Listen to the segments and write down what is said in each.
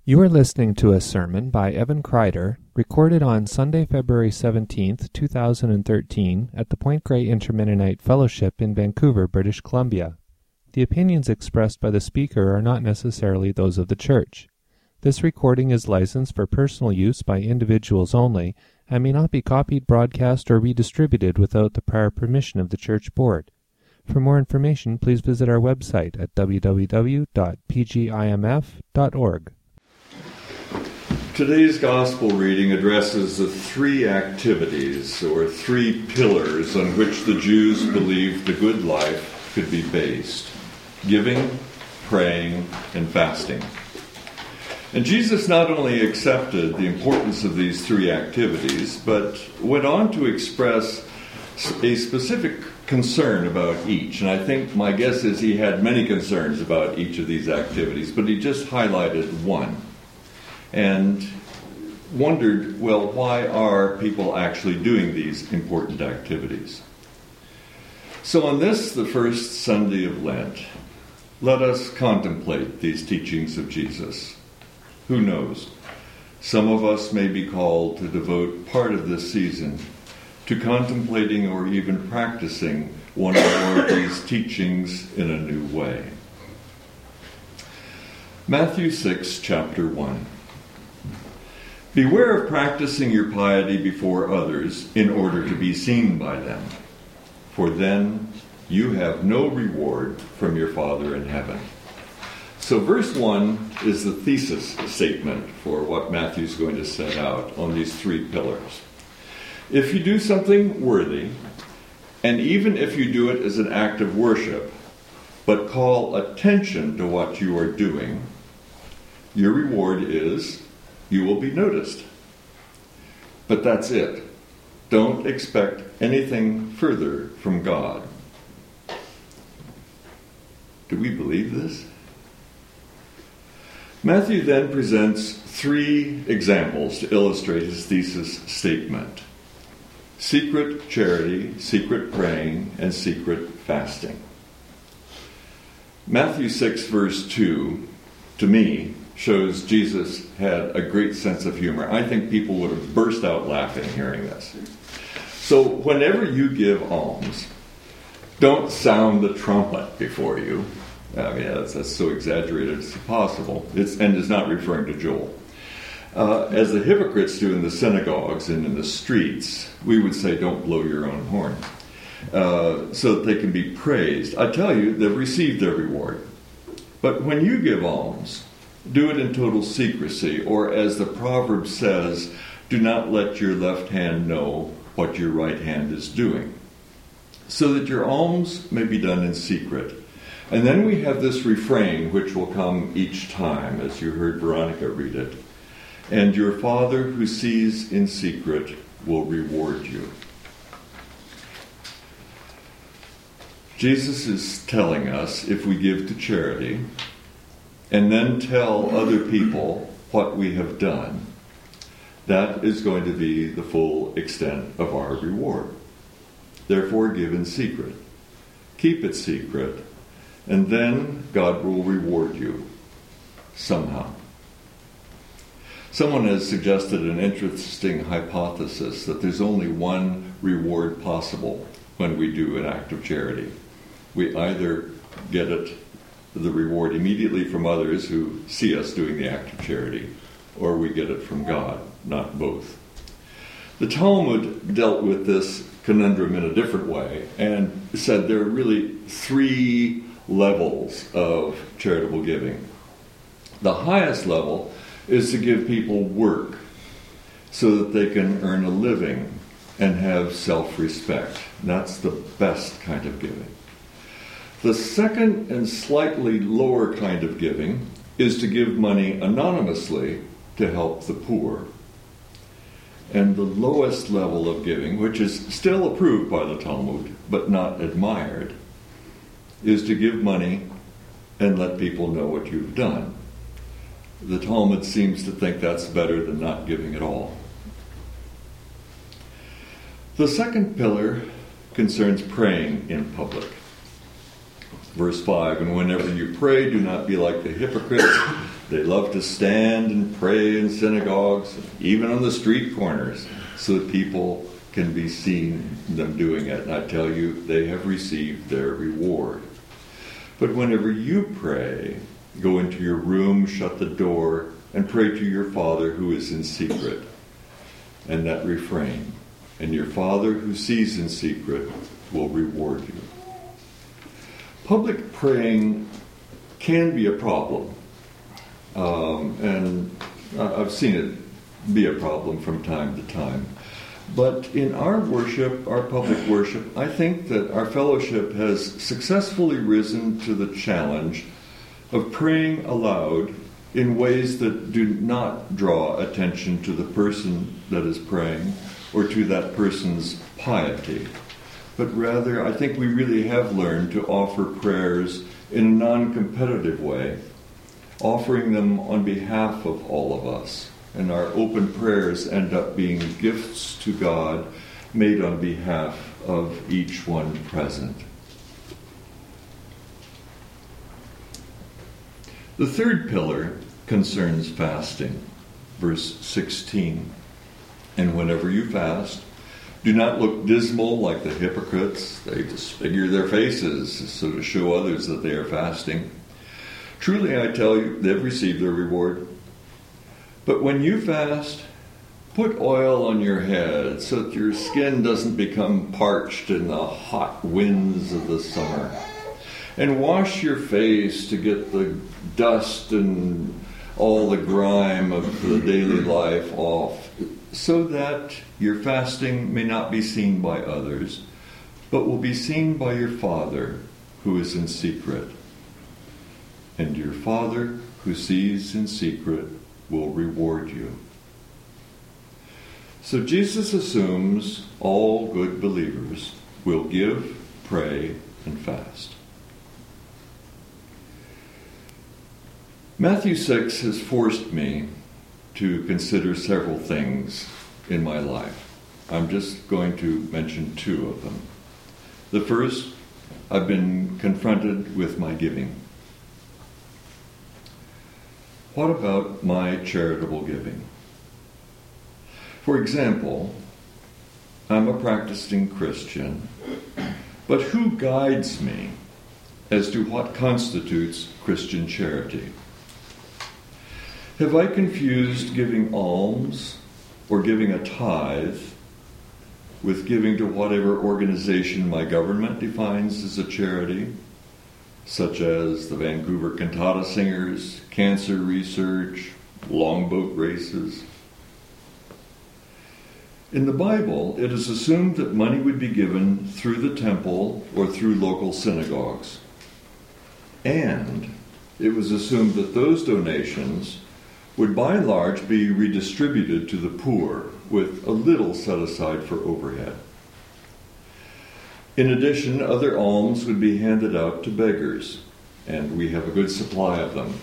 You are listening to a sermon by Evan Kreider, recorded on Sunday, February 17th, 2013, at the Point Grey Intermennonite Fellowship in Vancouver, British Columbia. The opinions expressed by the speaker are not necessarily those of the church. This recording is licensed for personal use by individuals only and may not be copied, broadcast, or redistributed without the prior permission of the church board. For more information, please visit our website at www.pgimf.org. Today's gospel reading addresses the three activities or three pillars on which the Jews believed the good life could be based: giving, praying, and fasting. And Jesus not only accepted the importance of these three activities, but went on to express a specific concern about each. And I think my guess is he had many concerns about each of these activities, but he just highlighted one and wondered, well, why are people actually doing these important activities? So on this, the first Sunday of Lent, let us contemplate these teachings of Jesus. Who knows? Some of us may be called to devote part of this season to contemplating or even practicing one or more of these teachings in a new way. Matthew 6, chapter 1. Beware of practicing your piety before others in order to be seen by them, for then you have no reward from your Father in heaven. So verse 1 is the thesis statement for what Matthew's going to set out on these three pillars. If you do something worthy, and even if you do it as an act of worship, but call attention to what you are doing, your reward is you will be noticed. But that's it. Don't expect anything further from God. Do we believe this? Matthew then presents three examples to illustrate his thesis statement: secret charity, secret praying, and secret fasting. Matthew 6, verse 2, to me, shows Jesus had a great sense of humor. I think people would have burst out laughing hearing this. So whenever you give alms, don't sound the trumpet before you. I mean, that's so exaggerated as possible. And is not referring to Joel. As the hypocrites do in the synagogues and in the streets, we would say, don't blow your own horn, so that they can be praised. I tell you, they've received their reward. But when you give alms, do it in total secrecy, or as the proverb says, do not let your left hand know what your right hand is doing, so that your alms may be done in secret. And then we have this refrain which will come each time, as you heard Veronica read it. And your Father who sees in secret will reward you. Jesus is telling us, if we give to charity and then tell other people what we have done, that is going to be the full extent of our reward. Therefore, give in secret. Keep it secret, and then God will reward you somehow. Someone has suggested an interesting hypothesis that there's only one reward possible when we do an act of charity. We either get the reward immediately from others who see us doing the act of charity, or we get it from God, not both. The Talmud dealt with this conundrum in a different way and said there are really three levels of charitable giving. The highest level is to give people work so that they can earn a living and have self-respect. That's the best kind of giving. The second and slightly lower kind of giving is to give money anonymously to help the poor. And the lowest level of giving, which is still approved by the Talmud but not admired, is to give money and let people know what you've done. The Talmud seems to think that's better than not giving at all. The second pillar concerns praying in public. Verse 5, and whenever you pray, do not be like the hypocrites. They love to stand and pray in synagogues, even on the street corners, so that people can be seen them doing it. And I tell you, they have received their reward. But whenever you pray, go into your room, shut the door, and pray to your Father who is in secret. And that refrain, and your Father who sees in secret will reward you. Public praying can be a problem. And I've seen it be a problem from time to time. But in our worship, our public worship, I think that our fellowship has successfully risen to the challenge of praying aloud in ways that do not draw attention to the person that is praying or to that person's piety. But rather, I think we really have learned to offer prayers in a non-competitive way, offering them on behalf of all of us. And our open prayers end up being gifts to God made on behalf of each one present. The third pillar concerns fasting. Verse 16. And whenever you fast, do not look dismal like the hypocrites. They disfigure their faces so to show others that they are fasting. Truly I tell you, they've received their reward. But when you fast, put oil on your head so that your skin doesn't become parched in the hot winds of the summer. And wash your face to get the dust and all the grime of the daily life off, so that your fasting may not be seen by others, but will be seen by your Father who is in secret. And your Father who sees in secret will reward you. So Jesus assumes all good believers will give, pray, and fast. Matthew 6 has forced me to consider several things in my life. I'm just going to mention two of them. The first, I've been confronted with my giving. What about my charitable giving? For example, I'm a practicing Christian, but who guides me as to what constitutes Christian charity? Have I confused giving alms or giving a tithe with giving to whatever organization my government defines as a charity, such as the Vancouver Cantata Singers, cancer research, longboat races? In the Bible, it is assumed that money would be given through the temple or through local synagogues. And it was assumed that those donations would by and large be redistributed to the poor, with a little set aside for overhead. In addition, other alms would be handed out to beggars, and we have a good supply of them.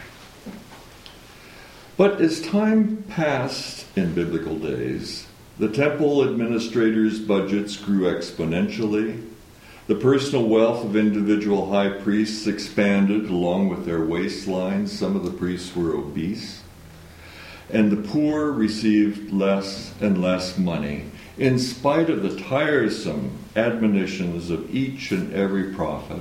But as time passed in biblical days, the temple administrators' budgets grew exponentially. The personal wealth of individual high priests expanded along with their waistlines. Some of the priests were obese. And the poor received less and less money, in spite of the tiresome admonitions of each and every prophet.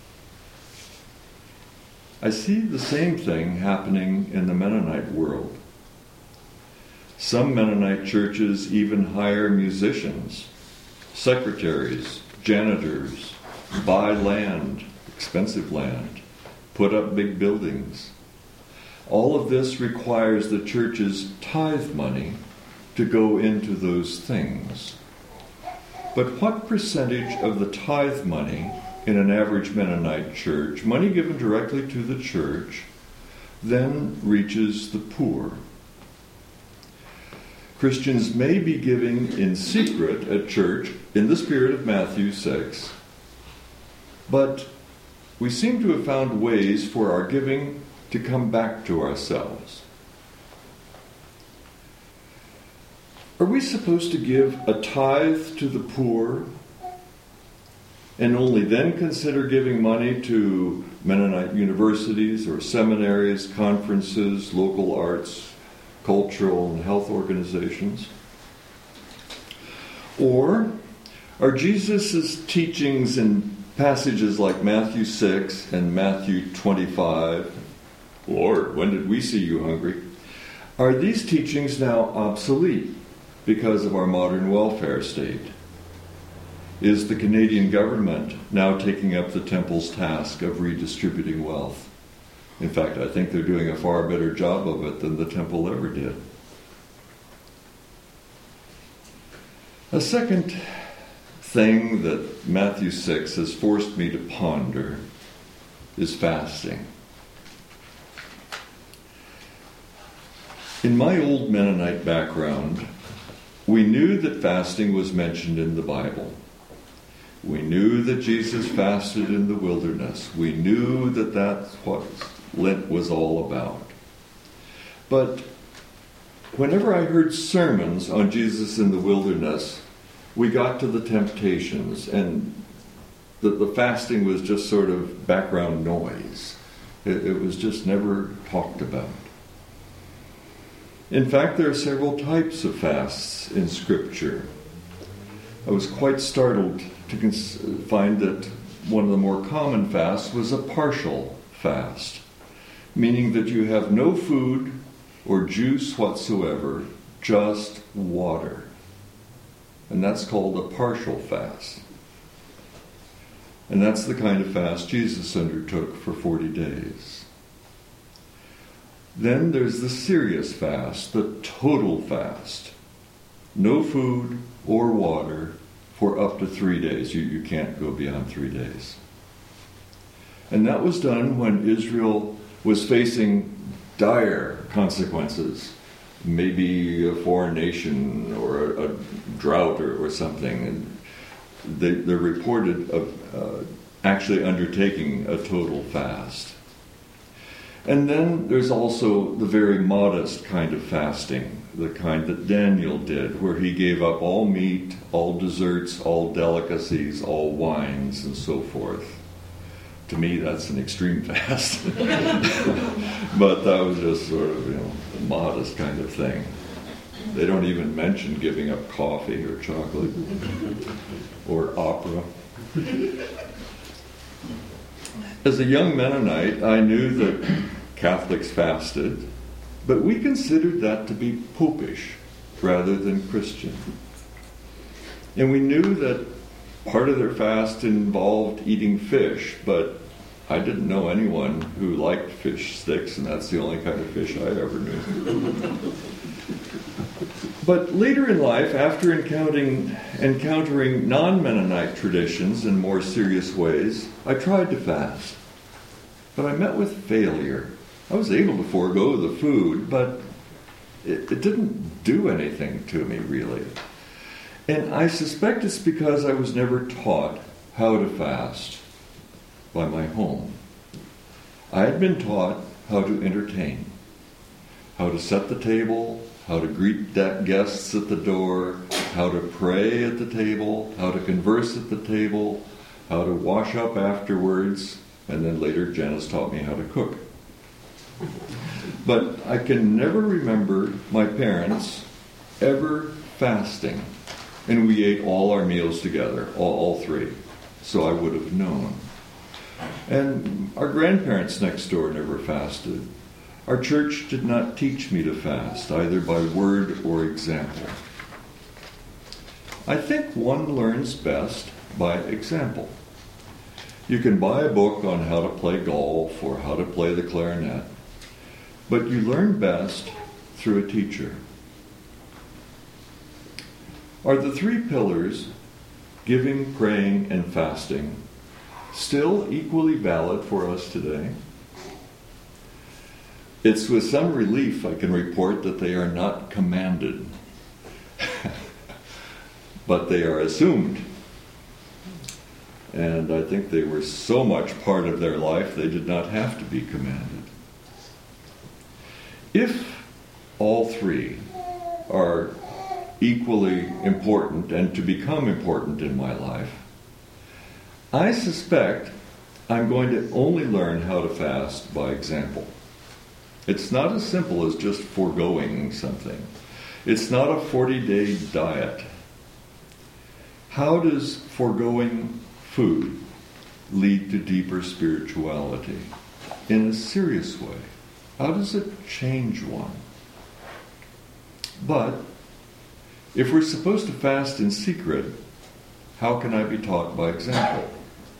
I see the same thing happening in the Mennonite world. Some Mennonite churches even hire musicians, secretaries, janitors, buy land, expensive land, put up big buildings. All of this requires the church's tithe money to go into those things. But what percentage of the tithe money in an average Mennonite church, money given directly to the church, then reaches the poor? Christians may be giving in secret at church in the spirit of Matthew 6, but we seem to have found ways for our giving to come back to ourselves. Are we supposed to give a tithe to the poor and only then consider giving money to Mennonite universities or seminaries, conferences, local arts, cultural and health organizations? Or are Jesus' teachings in passages like Matthew 6 and Matthew 25, Lord, when did we see you hungry? Are these teachings now obsolete because of our modern welfare state? Is the Canadian government now taking up the temple's task of redistributing wealth? In fact, I think they're doing a far better job of it than the temple ever did. A second thing that Matthew 6 has forced me to ponder is fasting. In my old Mennonite background, we knew that fasting was mentioned in the Bible. We knew that Jesus fasted in the wilderness. We knew that that's what Lent was all about. But whenever I heard sermons on Jesus in the wilderness, we got to the temptations, and the fasting was just sort of background noise. It was just never talked about. In fact, there are several types of fasts in Scripture. I was quite startled to find that one of the more common fasts was a partial fast, meaning that you have no food or juice whatsoever, just water. And that's called a partial fast. And that's the kind of fast Jesus undertook for 40 days. Then there's the serious fast, the total fast. No food or water for up to 3 days. You can't go beyond 3 days. And that was done when Israel was facing dire consequences. Maybe a foreign nation or a drought or something. And they're reported of actually undertaking a total fast. And then there's also the very modest kind of fasting, the kind that Daniel did, where he gave up all meat, all desserts, all delicacies, all wines, and so forth. To me, that's an extreme fast. But that was just sort of, a modest kind of thing. They don't even mention giving up coffee or chocolate or opera. As a young Mennonite, I knew that Catholics fasted, but we considered that to be popish rather than Christian. And we knew that part of their fast involved eating fish, but I didn't know anyone who liked fish sticks, and that's the only kind of fish I ever knew. But later in life, after encountering non-Mennonite traditions in more serious ways, I tried to fast. But I met with failure. I was able to forego the food, but it didn't do anything to me, really. And I suspect it's because I was never taught how to fast by my home. I had been taught how to entertain, how to set the table, how to greet guests at the door, how to pray at the table, how to converse at the table, how to wash up afterwards, and then later Janice taught me how to cook. But I can never remember my parents ever fasting. And we ate all our meals together, all three. So I would have known. And our grandparents next door never fasted. Our church did not teach me to fast, either by word or example. I think one learns best by example. You can buy a book on how to play golf or how to play the clarinet, but you learn best through a teacher. Are the three pillars, giving, praying, and fasting, still equally valid for us today? It's with some relief I can report that they are not commanded, but they are assumed. And I think they were so much part of their life they did not have to be commanded. If all three are equally important and to become important in my life, I suspect I'm going to only learn how to fast by example. It's not as simple as just foregoing something. It's not a 40-day diet. How does foregoing food lead to deeper spirituality? In a serious way. How does it change one? But if we're supposed to fast in secret, how can I be taught by example?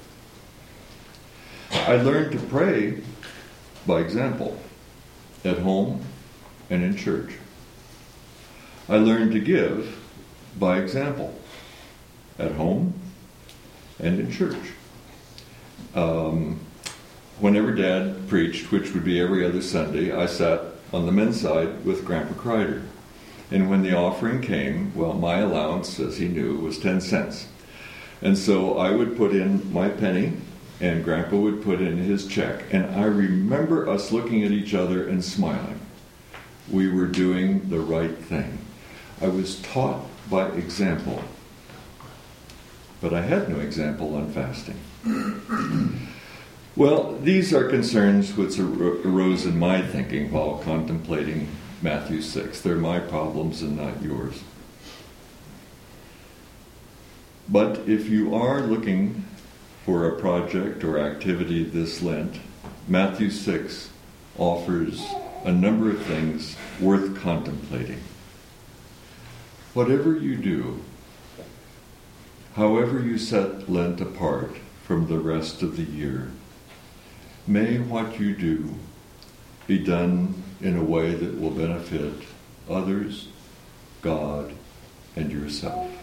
I learned to pray by example, at home and in church. I learned to give by example, at home and in church. Whenever Dad preached, which would be every other Sunday, I sat on the men's side with Grandpa Kreider. And when the offering came, well, my allowance, as he knew, was 10 cents. And so I would put in my penny, and Grandpa would put in his check. And I remember us looking at each other and smiling. We were doing the right thing. I was taught by example, but I had no example on fasting. Well, these are concerns which arose in my thinking while contemplating Matthew 6. They're my problems and not yours. But if you are looking for a project or activity this Lent, Matthew 6 offers a number of things worth contemplating. Whatever you do, however you set Lent apart from the rest of the year, may what you do be done in a way that will benefit others, God, and yourself.